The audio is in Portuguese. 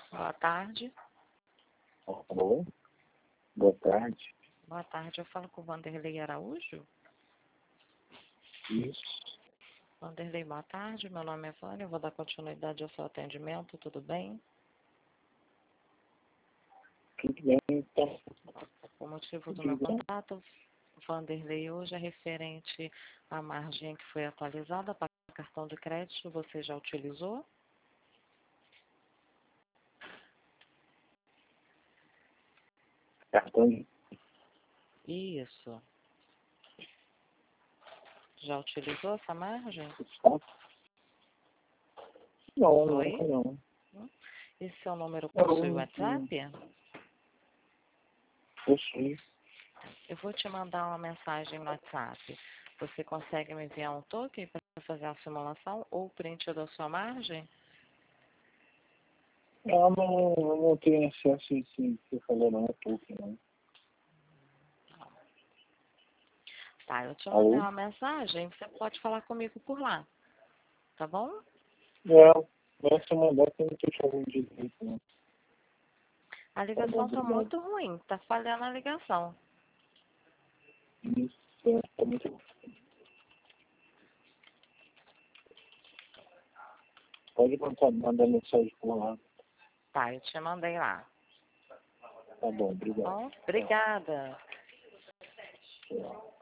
Boa tarde. Alô? Boa tarde. Boa tarde, eu falo com o Vanderlei Araújo. Isso. Vanderlei, boa tarde, meu nome é Vânia, eu vou dar continuidade ao seu atendimento, tudo bem? Tudo bem, então. O motivo do meu contato, Vanderlei, hoje é referente à margem que foi atualizada para cartão de crédito, você já utilizou? Cartão de... Isso. Já utilizou essa margem? Não, Oi? não. E seu número possui Não, WhatsApp? possui. Eu vou te mandar uma mensagem no WhatsApp. Você consegue me enviar um token para fazer a simulação ou print da sua margem? Eu não tenho acesso a isso que você falou, não é pouco, não. Tá, eu te mandei Alô? uma mensagem, você pode falar comigo por lá, tá bom? Não, essa mandar que eu não estou te ouvindo direito, não. A Tá bom, ligação tá obrigado. muito ruim, tá falhando a ligação. Isso, tá muito... Pode mandar mensagem por lá. Tá, eu te mandei lá. Tá bom, Tá obrigado. bom? Obrigada. Tchau.